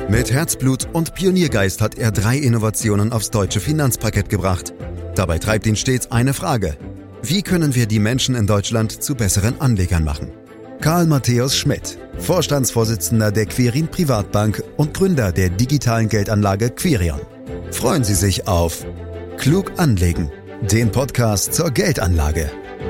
Mit Herzblut und Pioniergeist hat er 3 Innovationen aufs deutsche Finanzparkett gebracht. Dabei treibt ihn stets eine Frage: Wie können wir die Menschen in Deutschland zu besseren Anlegern machen? Karl Matthäus Schmidt, Vorstandsvorsitzender der Quirin Privatbank und Gründer der digitalen Geldanlage Quirion. Freuen Sie sich auf Klug anlegen, den Podcast zur Geldanlage.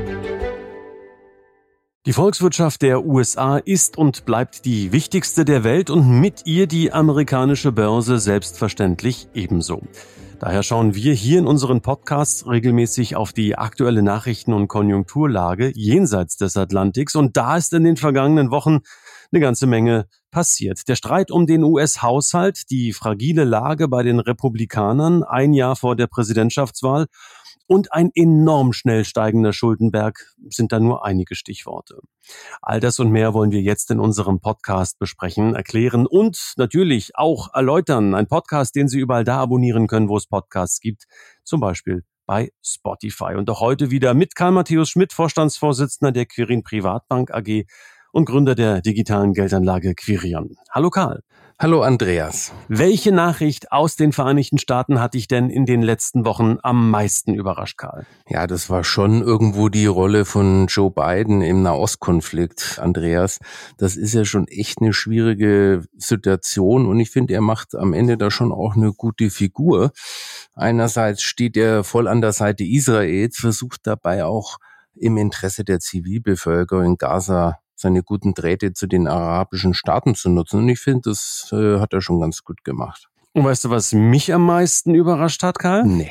Die Volkswirtschaft der USA ist und bleibt die wichtigste der Welt und mit ihr die amerikanische Börse selbstverständlich ebenso. Daher schauen wir hier in unseren Podcasts regelmäßig auf die aktuelle Nachrichten- und Konjunkturlage jenseits des Atlantiks und da ist in den vergangenen Wochen eine ganze Menge passiert. Der Streit um den US-Haushalt, die fragile Lage bei den Republikanern ein Jahr vor der Präsidentschaftswahl und ein enorm schnell steigender Schuldenberg sind da nur einige Stichworte. All das und mehr wollen wir jetzt in unserem Podcast besprechen, erklären und natürlich auch erläutern. Ein Podcast, den Sie überall da abonnieren können, wo es Podcasts gibt, zum Beispiel bei Spotify. Und auch heute wieder mit Karl Matthäus Schmidt, Vorstandsvorsitzender der Quirin Privatbank AG und Gründer der digitalen Geldanlage Quirion. Hallo Karl. Hallo Andreas. Welche Nachricht aus den Vereinigten Staaten hat dich denn in den letzten Wochen am meisten überrascht, Karl? Ja, das war schon irgendwo die Rolle von Joe Biden im Nahostkonflikt, Andreas. Das ist ja schon echt eine schwierige Situation und ich finde, er macht am Ende da schon auch eine gute Figur. Einerseits steht er voll an der Seite Israels, versucht dabei auch im Interesse der Zivilbevölkerung in Gaza seine guten Drähte zu den arabischen Staaten zu nutzen. Und ich finde, das hat er schon ganz gut gemacht. Und weißt du, was mich am meisten überrascht hat, Karl? Nee.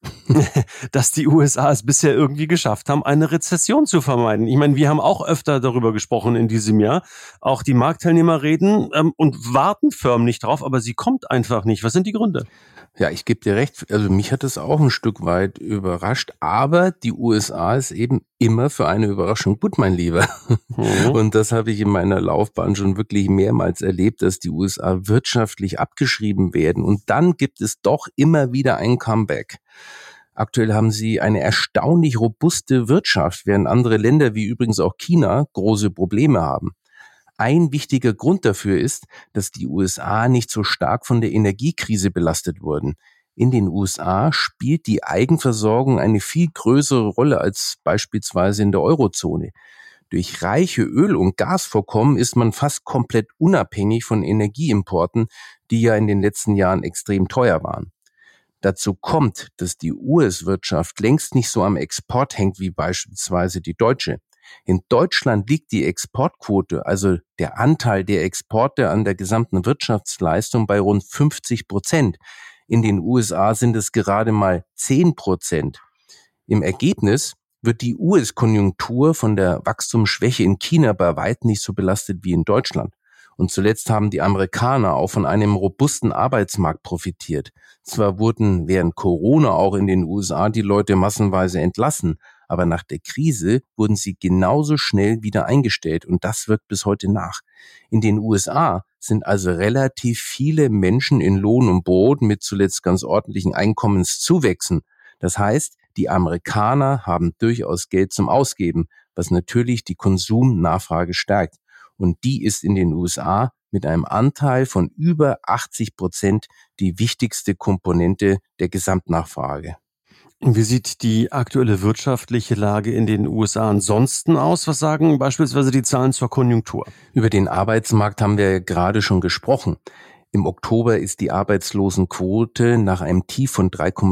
Dass die USA es bisher irgendwie geschafft haben, eine Rezession zu vermeiden. Ich meine, wir haben auch öfter darüber gesprochen in diesem Jahr. Auch die Marktteilnehmer reden und warten förmlich drauf, aber sie kommt einfach nicht. Was sind die Gründe? Ja, ich gebe dir recht. Also mich hat es auch ein Stück weit überrascht. Aber die USA ist eben immer für eine Überraschung gut, mein Lieber. Mhm. Und das habe ich in meiner Laufbahn schon wirklich mehrmals erlebt, dass die USA wirtschaftlich abgeschrieben werden. Und dann gibt es doch immer wieder ein Comeback. Aktuell haben sie eine erstaunlich robuste Wirtschaft, während andere Länder wie übrigens auch China große Probleme haben. Ein wichtiger Grund dafür ist, dass die USA nicht so stark von der Energiekrise belastet wurden. In den USA spielt die Eigenversorgung eine viel größere Rolle als beispielsweise in der Eurozone. Durch reiche Öl- und Gasvorkommen ist man fast komplett unabhängig von Energieimporten, die ja in den letzten Jahren extrem teuer waren. Dazu kommt, dass die US-Wirtschaft längst nicht so am Export hängt wie beispielsweise die deutsche. In Deutschland liegt die Exportquote, also der Anteil der Exporte an der gesamten Wirtschaftsleistung, bei rund 50%. In den USA sind es gerade mal 10%. Im Ergebnis wird die US-Konjunktur von der Wachstumsschwäche in China bei weitem nicht so belastet wie in Deutschland. Und zuletzt haben die Amerikaner auch von einem robusten Arbeitsmarkt profitiert. Zwar wurden während Corona auch in den USA die Leute massenweise entlassen, aber nach der Krise wurden sie genauso schnell wieder eingestellt und das wirkt bis heute nach. In den USA sind also relativ viele Menschen in Lohn und Brot mit zuletzt ganz ordentlichen Einkommenszuwächsen. Das heißt, die Amerikaner haben durchaus Geld zum Ausgeben, was natürlich die Konsumnachfrage stärkt. Und die ist in den USA mit einem Anteil von über 80% die wichtigste Komponente der Gesamtnachfrage. Wie sieht die aktuelle wirtschaftliche Lage in den USA ansonsten aus? Was sagen beispielsweise die Zahlen zur Konjunktur? Über den Arbeitsmarkt haben wir ja gerade schon gesprochen. Im Oktober ist die Arbeitslosenquote nach einem Tief von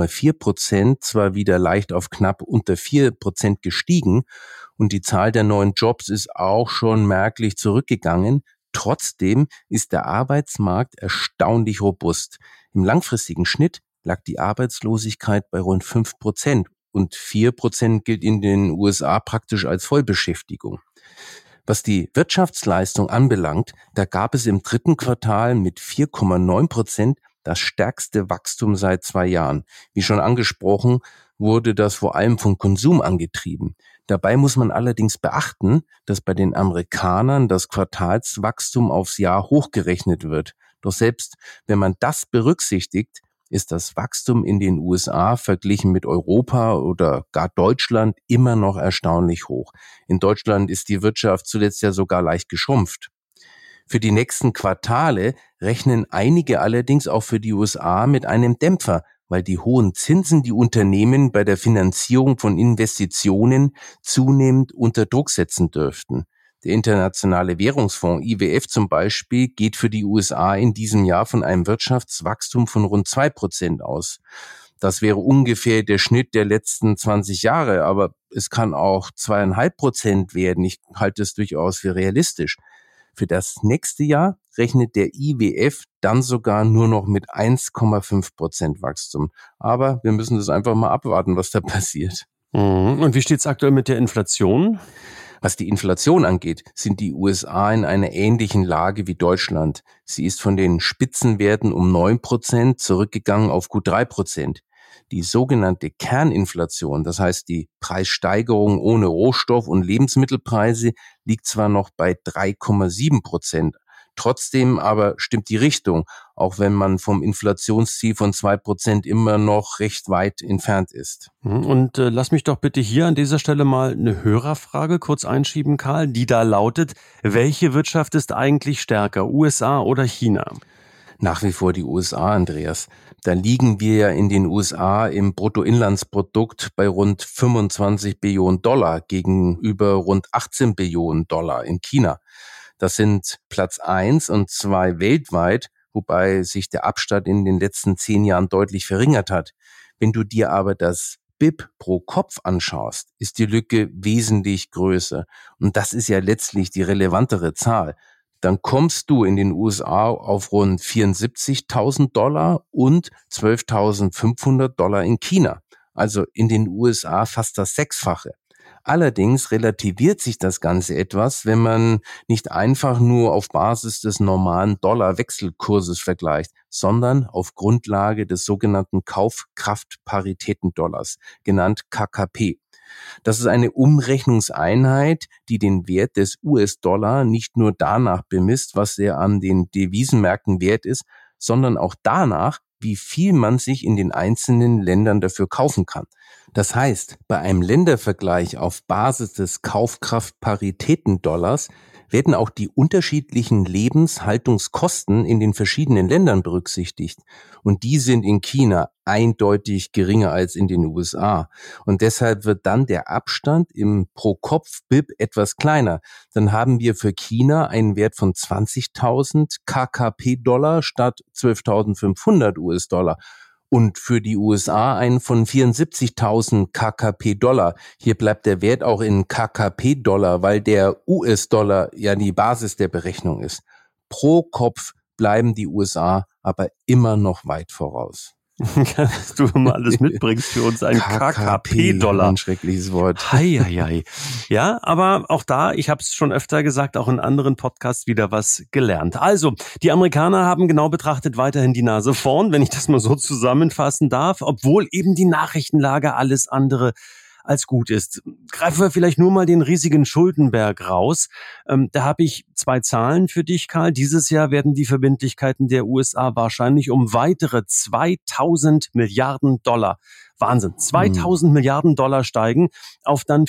3,4% zwar wieder leicht auf knapp unter 4% gestiegen und die Zahl der neuen Jobs ist auch schon merklich zurückgegangen. Trotzdem ist der Arbeitsmarkt erstaunlich robust. Im langfristigen Schnitt lag die Arbeitslosigkeit bei rund 5% und 4% gilt in den USA praktisch als Vollbeschäftigung. Was die Wirtschaftsleistung anbelangt, da gab es im 3. Quartal mit 4,9% das stärkste Wachstum seit 2 Jahren. Wie schon angesprochen, wurde das vor allem vom Konsum angetrieben. Dabei muss man allerdings beachten, dass bei den Amerikanern das Quartalswachstum aufs Jahr hochgerechnet wird. Doch selbst wenn man das berücksichtigt, ist das Wachstum in den USA verglichen mit Europa oder gar Deutschland immer noch erstaunlich hoch. In Deutschland ist die Wirtschaft zuletzt ja sogar leicht geschrumpft. Für die nächsten Quartale rechnen einige allerdings auch für die USA mit einem Dämpfer, weil die hohen Zinsen die Unternehmen bei der Finanzierung von Investitionen zunehmend unter Druck setzen dürften. Der Internationale Währungsfonds IWF zum Beispiel geht für die USA in diesem Jahr von einem Wirtschaftswachstum von rund 2% aus. Das wäre ungefähr der Schnitt der letzten 20 Jahre, aber es kann auch 2,5% werden. Ich halte es durchaus für realistisch. Für das nächste Jahr rechnet der IWF dann sogar nur noch mit 1,5% Wachstum. Aber wir müssen das einfach mal abwarten, was da passiert. Und wie steht es aktuell mit der Inflation? Was die Inflation angeht, sind die USA in einer ähnlichen Lage wie Deutschland. Sie ist von den Spitzenwerten um 9% zurückgegangen auf gut 3%. Die sogenannte Kerninflation, das heißt die Preissteigerung ohne Rohstoff- und Lebensmittelpreise, liegt zwar noch bei 3,7%. Trotzdem aber stimmt die Richtung, auch wenn man vom Inflationsziel von 2% immer noch recht weit entfernt ist. Und lass mich doch bitte hier an dieser Stelle mal eine Hörerfrage kurz einschieben, Karl, die da lautet: Welche Wirtschaft ist eigentlich stärker, USA oder China? Nach wie vor die USA, Andreas. Da liegen wir ja in den USA im Bruttoinlandsprodukt bei rund 25 Billionen Dollar gegenüber rund 18 Billionen Dollar in China. Das sind Platz 1 und 2 weltweit, wobei sich der Abstand in den letzten 10 Jahren deutlich verringert hat. Wenn du dir aber das BIP pro Kopf anschaust, ist die Lücke wesentlich größer. Und das ist ja letztlich die relevantere Zahl. Dann kommst du in den USA auf rund 74.000 Dollar und 12.500 Dollar in China. Also in den USA fast das Sechsfache. Allerdings relativiert sich das Ganze etwas, wenn man nicht einfach nur auf Basis des normalen Dollar-Wechselkurses vergleicht, sondern auf Grundlage des sogenannten Kaufkraftparitäten-Dollars, genannt KKP. Das ist eine Umrechnungseinheit, die den Wert des US-Dollar nicht nur danach bemisst, was er an den Devisenmärkten wert ist, sondern auch danach, wie viel man sich in den einzelnen Ländern dafür kaufen kann. Das heißt, bei einem Ländervergleich auf Basis des Kaufkraftparitäten-Dollars werden auch die unterschiedlichen Lebenshaltungskosten in den verschiedenen Ländern berücksichtigt. Und die sind in China eindeutig geringer als in den USA. Und deshalb wird dann der Abstand im Pro-Kopf-BIP etwas kleiner. Dann haben wir für China einen Wert von 20.000 KKP-Dollar statt 12.500 US-Dollar. Und für die USA einen von 74.000 KKP-Dollar. Hier bleibt der Wert auch in KKP-Dollar, weil der US-Dollar ja die Basis der Berechnung ist. Pro Kopf bleiben die USA aber immer noch weit voraus. Dass du mal alles mitbringst für uns, ein KKP-Dollar. Ein schreckliches Wort. Hei. Ja, aber auch da, ich habe es schon öfter gesagt, auch in anderen Podcasts wieder was gelernt. Also, die Amerikaner haben genau betrachtet weiterhin die Nase vorn, wenn ich das mal so zusammenfassen darf, obwohl eben die Nachrichtenlage alles andere als gut ist. Greifen wir vielleicht nur mal den riesigen Schuldenberg raus. Da habe ich 2 Zahlen für dich, Karl. Dieses Jahr werden die Verbindlichkeiten der USA wahrscheinlich um weitere 2.000 Milliarden Dollar, Wahnsinn, 2.000 Milliarden Dollar steigen auf dann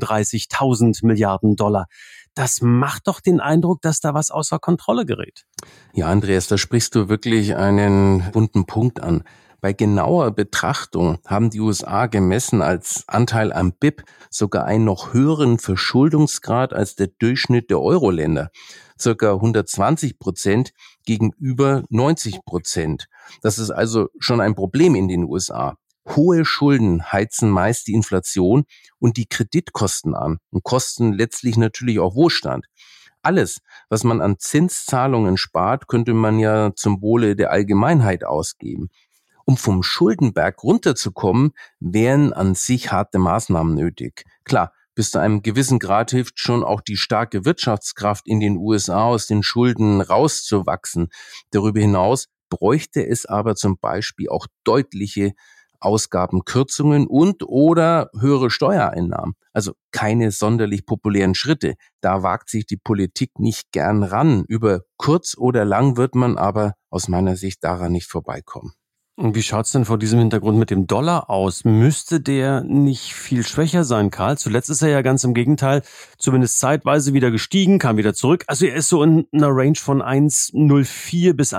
34.000 Milliarden Dollar. Das macht doch den Eindruck, dass da was außer Kontrolle gerät. Ja, Andreas, da sprichst du wirklich einen wunden Punkt an. Bei genauer Betrachtung haben die USA gemessen als Anteil am BIP sogar einen noch höheren Verschuldungsgrad als der Durchschnitt der Euro-Länder. Circa 120% gegenüber 90%. Das ist also schon ein Problem in den USA. Hohe Schulden heizen meist die Inflation und die Kreditkosten an und kosten letztlich natürlich auch Wohlstand. Alles, was man an Zinszahlungen spart, könnte man ja zum Wohle der Allgemeinheit ausgeben. Um vom Schuldenberg runterzukommen, wären an sich harte Maßnahmen nötig. Klar, bis zu einem gewissen Grad hilft schon auch die starke Wirtschaftskraft in den USA aus den Schulden rauszuwachsen. Darüber hinaus bräuchte es aber zum Beispiel auch deutliche Ausgabenkürzungen und oder höhere Steuereinnahmen. Also keine sonderlich populären Schritte. Da wagt sich die Politik nicht gern ran. Über kurz oder lang wird man aber aus meiner Sicht daran nicht vorbeikommen. Und wie schaut's denn vor diesem Hintergrund mit dem Dollar aus? Müsste der nicht viel schwächer sein, Karl? Zuletzt ist er ja ganz im Gegenteil, zumindest zeitweise wieder gestiegen, kam wieder zurück. Also er ist so in einer Range von 1,04 bis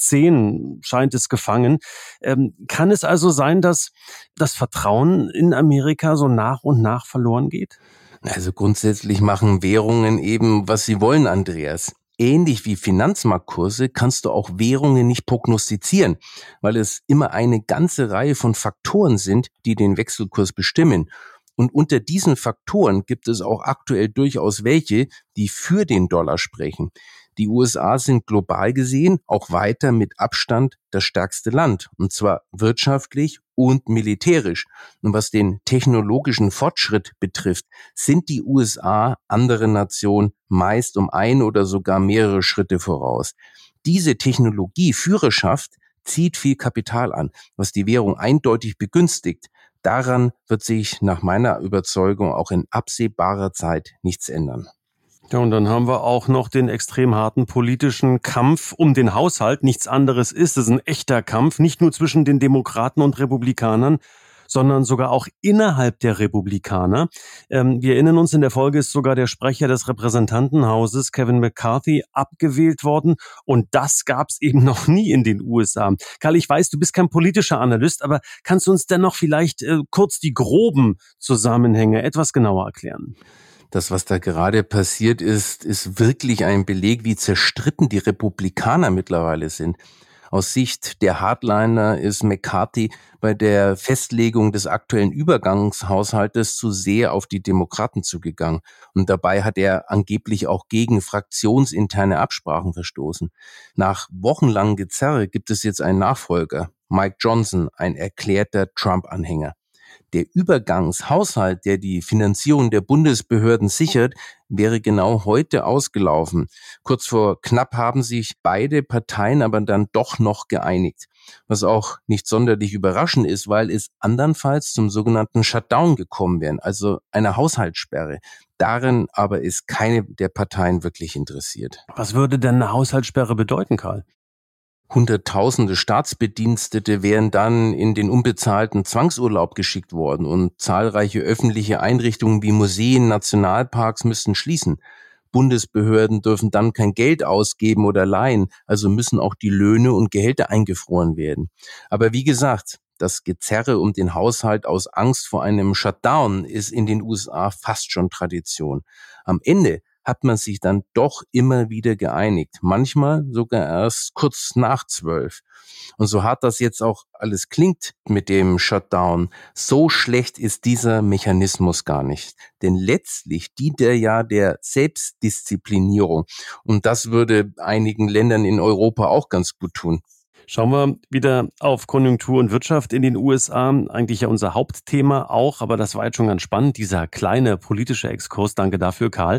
1,10 scheint es gefangen. Kann es also sein, dass das Vertrauen in Amerika so nach und nach verloren geht? Also grundsätzlich machen Währungen eben, was sie wollen, Andreas. Ähnlich wie Finanzmarktkurse kannst du auch Währungen nicht prognostizieren, weil es immer eine ganze Reihe von Faktoren sind, die den Wechselkurs bestimmen. Und unter diesen Faktoren gibt es auch aktuell durchaus welche, die für den Dollar sprechen. Die USA sind global gesehen auch weiter mit Abstand das stärkste Land, und zwar wirtschaftlich und militärisch. Und was den technologischen Fortschritt betrifft, sind die USA andere Nationen meist um ein oder sogar mehrere Schritte voraus. Diese Technologieführerschaft zieht viel Kapital an, was die Währung eindeutig begünstigt. Daran wird sich nach meiner Überzeugung auch in absehbarer Zeit nichts ändern. Ja, und dann haben wir auch noch den extrem harten politischen Kampf um den Haushalt. Nichts anderes ist es, ein echter Kampf, nicht nur zwischen den Demokraten und Republikanern, sondern sogar auch innerhalb der Republikaner. Wir erinnern uns, in der Folge ist sogar der Sprecher des Repräsentantenhauses, Kevin McCarthy, abgewählt worden. Und das gab es eben noch nie in den USA. Karl, ich weiß, du bist kein politischer Analyst, aber kannst du uns dennoch vielleicht kurz die groben Zusammenhänge etwas genauer erklären? Das, was da gerade passiert ist wirklich ein Beleg, wie zerstritten die Republikaner mittlerweile sind. Aus Sicht der Hardliner ist McCarthy bei der Festlegung des aktuellen Übergangshaushaltes zu sehr auf die Demokraten zugegangen. Und dabei hat er angeblich auch gegen fraktionsinterne Absprachen verstoßen. Nach wochenlangem Gezerre gibt es jetzt einen Nachfolger, Mike Johnson, ein erklärter Trump-Anhänger. Der Übergangshaushalt, der die Finanzierung der Bundesbehörden sichert, wäre genau heute ausgelaufen. Kurz vor knapp haben sich beide Parteien aber dann doch noch geeinigt. Was auch nicht sonderlich überraschend ist, weil es andernfalls zum sogenannten Shutdown gekommen wäre, also einer Haushaltssperre. Darin aber ist keine der Parteien wirklich interessiert. Was würde denn eine Haushaltssperre bedeuten, Karl? Hunderttausende Staatsbedienstete wären dann in den unbezahlten Zwangsurlaub geschickt worden und zahlreiche öffentliche Einrichtungen wie Museen, Nationalparks müssten schließen. Bundesbehörden dürfen dann kein Geld ausgeben oder leihen, also müssen auch die Löhne und Gehälter eingefroren werden. Aber wie gesagt, das Gezerre um den Haushalt aus Angst vor einem Shutdown ist in den USA fast schon Tradition. Am Ende hat man sich dann doch immer wieder geeinigt, manchmal sogar erst kurz nach 12. Und so hart das jetzt auch alles klingt mit dem Shutdown, so schlecht ist dieser Mechanismus gar nicht. Denn letztlich dient er ja der Selbstdisziplinierung. Und das würde einigen Ländern in Europa auch ganz gut tun. Schauen wir wieder auf Konjunktur und Wirtschaft in den USA. Eigentlich ja unser Hauptthema auch, aber das war jetzt schon ganz spannend, dieser kleine politische Exkurs. Danke dafür, Karl.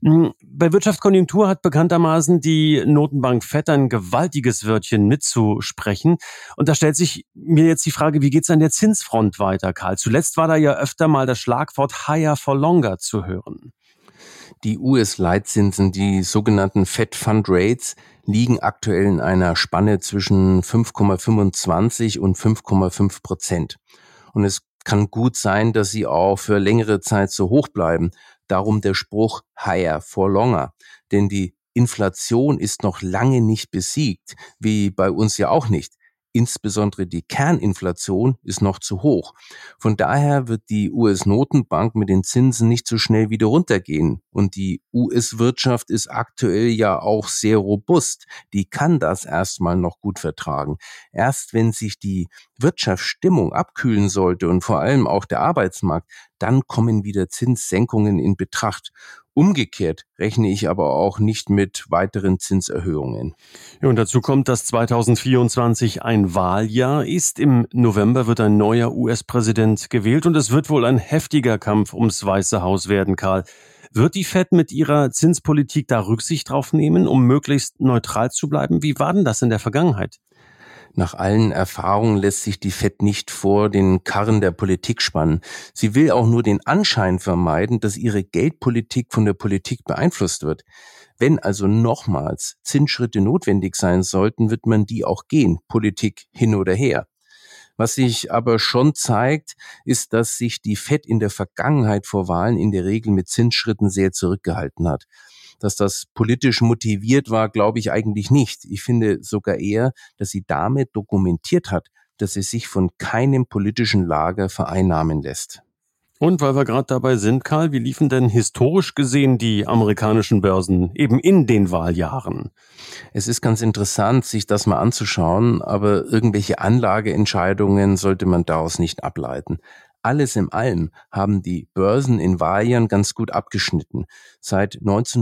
Bei Wirtschaftskonjunktur hat bekanntermaßen die Notenbank Fed ein gewaltiges Wörtchen mitzusprechen. Und da stellt sich mir jetzt die Frage, wie geht's an der Zinsfront weiter, Karl? Zuletzt war da ja öfter mal das Schlagwort higher for longer zu hören. Die US-Leitzinsen, die sogenannten Fed Fund Rates, liegen aktuell in einer Spanne zwischen 5,25 und 5,5%. Und es kann gut sein, dass sie auch für längere Zeit so hoch bleiben. Darum der Spruch higher for longer. Denn die Inflation ist noch lange nicht besiegt, wie bei uns ja auch nicht. Insbesondere die Kerninflation ist noch zu hoch. Von daher wird die US-Notenbank mit den Zinsen nicht so schnell wieder runtergehen. Und die US-Wirtschaft ist aktuell ja auch sehr robust. Die kann das erstmal noch gut vertragen. Erst wenn sich die Wirtschaftsstimmung abkühlen sollte und vor allem auch der Arbeitsmarkt, dann kommen wieder Zinssenkungen in Betracht. Umgekehrt rechne ich aber auch nicht mit weiteren Zinserhöhungen. Ja, und dazu kommt, dass 2024 ein Wahljahr ist. Im November wird ein neuer US-Präsident gewählt und es wird wohl ein heftiger Kampf ums Weiße Haus werden, Karl. Wird die Fed mit ihrer Zinspolitik da Rücksicht drauf nehmen, um möglichst neutral zu bleiben? Wie war denn das in der Vergangenheit? Nach allen Erfahrungen lässt sich die Fed nicht vor den Karren der Politik spannen. Sie will auch nur den Anschein vermeiden, dass ihre Geldpolitik von der Politik beeinflusst wird. Wenn also nochmals Zinsschritte notwendig sein sollten, wird man die auch gehen, Politik hin oder her. Was sich aber schon zeigt, ist, dass sich die FED in der Vergangenheit vor Wahlen in der Regel mit Zinsschritten sehr zurückgehalten hat. Dass das politisch motiviert war, glaube ich eigentlich nicht. Ich finde sogar eher, dass sie damit dokumentiert hat, dass sie sich von keinem politischen Lager vereinnahmen lässt. Und weil wir gerade dabei sind, Karl, wie liefen denn historisch gesehen die amerikanischen Börsen eben in den Wahljahren? Es ist ganz interessant, sich das mal anzuschauen, aber irgendwelche Anlageentscheidungen sollte man daraus nicht ableiten. Alles in allem haben die Börsen in Wahljahren ganz gut abgeschnitten. Seit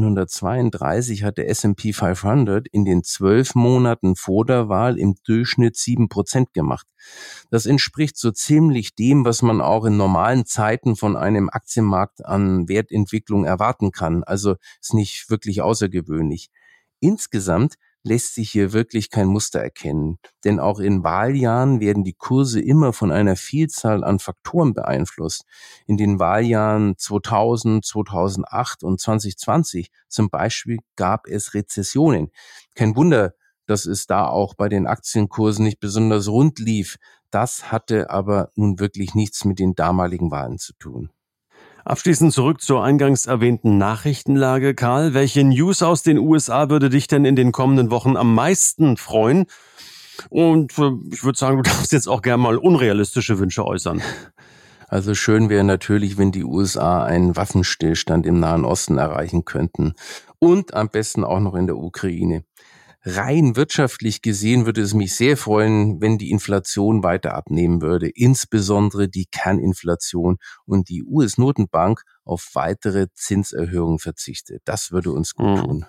1932 hat der S&P 500 in den 12 Monaten vor der Wahl im Durchschnitt 7% gemacht. Das entspricht so ziemlich dem, was man auch in normalen Zeiten von einem Aktienmarkt an Wertentwicklung erwarten kann. Also ist nicht wirklich außergewöhnlich. Insgesamt lässt sich hier wirklich kein Muster erkennen. Denn auch in Wahljahren werden die Kurse immer von einer Vielzahl an Faktoren beeinflusst. In den Wahljahren 2000, 2008 und 2020 zum Beispiel gab es Rezessionen. Kein Wunder, dass es da auch bei den Aktienkursen nicht besonders rund lief. Das hatte aber nun wirklich nichts mit den damaligen Wahlen zu tun. Abschließend zurück zur eingangs erwähnten Nachrichtenlage. Karl, welche News aus den USA würde dich denn in den kommenden Wochen am meisten freuen? Und ich würde sagen, du darfst jetzt auch gerne mal unrealistische Wünsche äußern. Also schön wäre natürlich, wenn die USA einen Waffenstillstand im Nahen Osten erreichen könnten. Und am besten auch noch in der Ukraine. Rein wirtschaftlich gesehen würde es mich sehr freuen, wenn die Inflation weiter abnehmen würde, insbesondere die Kerninflation und die US-Notenbank auf weitere Zinserhöhungen verzichtet. Das würde uns gut tun.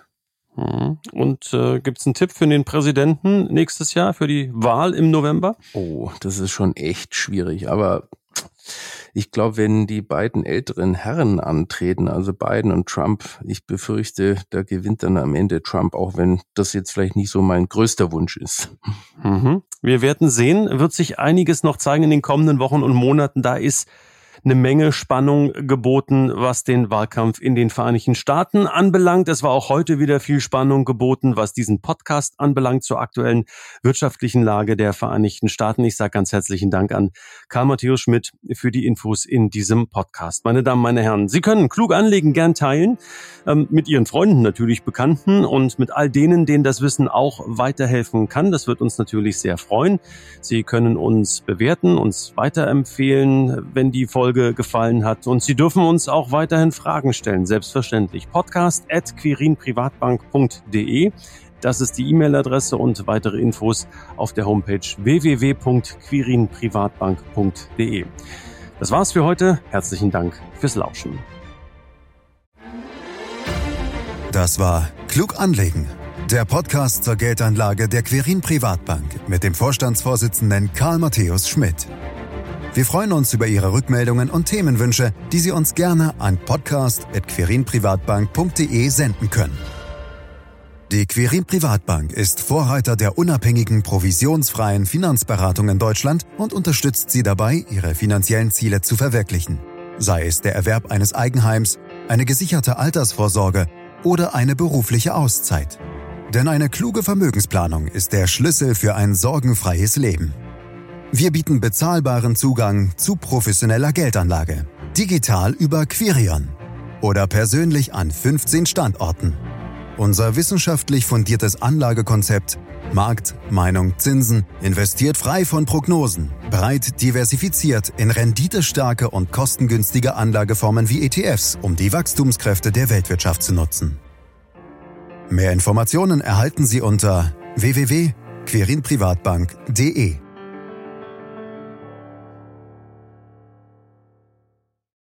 Und gibt's einen Tipp für den Präsidenten nächstes Jahr, für die Wahl im November? Oh, das ist schon echt schwierig, aber ich glaube, wenn die beiden älteren Herren antreten, also Biden und Trump, ich befürchte, da gewinnt dann am Ende Trump, auch wenn das jetzt vielleicht nicht so mein größter Wunsch ist. Wir werden sehen, wird sich einiges noch zeigen in den kommenden Wochen und Monaten. Da ist eine Menge Spannung geboten, was den Wahlkampf in den Vereinigten Staaten anbelangt. Es war auch heute wieder viel Spannung geboten, was diesen Podcast anbelangt zur aktuellen wirtschaftlichen Lage der Vereinigten Staaten. Ich sage ganz herzlichen Dank an Karl Matthäus Schmidt für die Infos in diesem Podcast. Meine Damen, meine Herren, Sie können klug anlegen, gern teilen, mit Ihren Freunden natürlich, Bekannten und mit all denen, denen das Wissen auch weiterhelfen kann. Das wird uns natürlich sehr freuen. Sie können uns bewerten, uns weiterempfehlen, wenn die Folge gefallen hat. Und Sie dürfen uns auch weiterhin Fragen stellen, selbstverständlich. podcast@quirinprivatbank.de. Das ist die E-Mail-Adresse und weitere Infos auf der Homepage www.quirinprivatbank.de. Das war's für heute. Herzlichen Dank fürs Lauschen. Das war Klug anlegen, der Podcast zur Geldanlage der Quirin Privatbank mit dem Vorstandsvorsitzenden Karl Matthäus Schmidt. Wir freuen uns über Ihre Rückmeldungen und Themenwünsche, die Sie uns gerne an podcast@quirinprivatbank.de senden können. Die Quirin Privatbank ist Vorreiter der unabhängigen, provisionsfreien Finanzberatung in Deutschland und unterstützt Sie dabei, Ihre finanziellen Ziele zu verwirklichen. Sei es der Erwerb eines Eigenheims, eine gesicherte Altersvorsorge oder eine berufliche Auszeit. Denn eine kluge Vermögensplanung ist der Schlüssel für ein sorgenfreies Leben. Wir bieten bezahlbaren Zugang zu professioneller Geldanlage. Digital über Quirion oder persönlich an 15 Standorten. Unser wissenschaftlich fundiertes Anlagekonzept Markt, Meinung, Zinsen investiert frei von Prognosen, breit diversifiziert in renditestarke und kostengünstige Anlageformen wie ETFs, um die Wachstumskräfte der Weltwirtschaft zu nutzen. Mehr Informationen erhalten Sie unter www.quirinprivatbank.de.